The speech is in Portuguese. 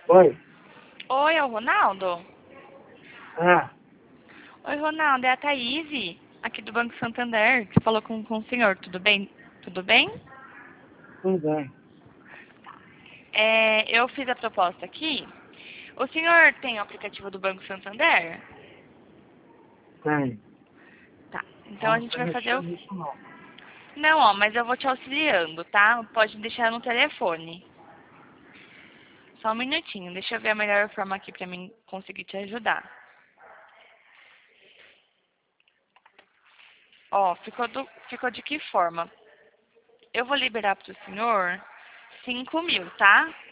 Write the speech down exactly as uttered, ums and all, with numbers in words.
Oi. Oi, é o Ronaldo? Ah, Oi, Ronaldo, é a Thaís, aqui do Banco Santander, que falou com, com o senhor, tudo bem? Tudo bem? tudo bem. É, eu fiz a proposta aqui. O senhor tem o aplicativo do Banco Santander? Tem. Tá, então Eu a não gente sei vai fazer mexer o... nisso, não. Não, ó, mas eu vou te auxiliando, tá? Pode deixar no telefone. Só um minutinho, deixa eu ver a melhor forma aqui pra mim conseguir te ajudar. Ó, ficou, do, ficou de que forma? Eu vou liberar pro senhor cinco mil, tá?